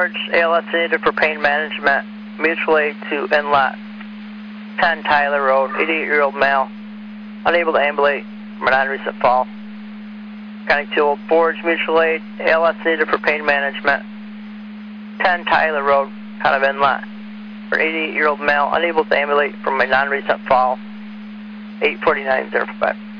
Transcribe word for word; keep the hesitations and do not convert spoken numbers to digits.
Forge, A L S needed for pain management, mutual aid to inlet, ten Tyler Road, eighty-eight-year-old male, unable to ambulate from a non-recent fall. County two, Forge, mutual aid, A L S needed for pain management, ten Tyler Road, kind of inlet, for an eighty-eight-year-old male, unable to ambulate from a non-recent fall, eight forty-nine oh five.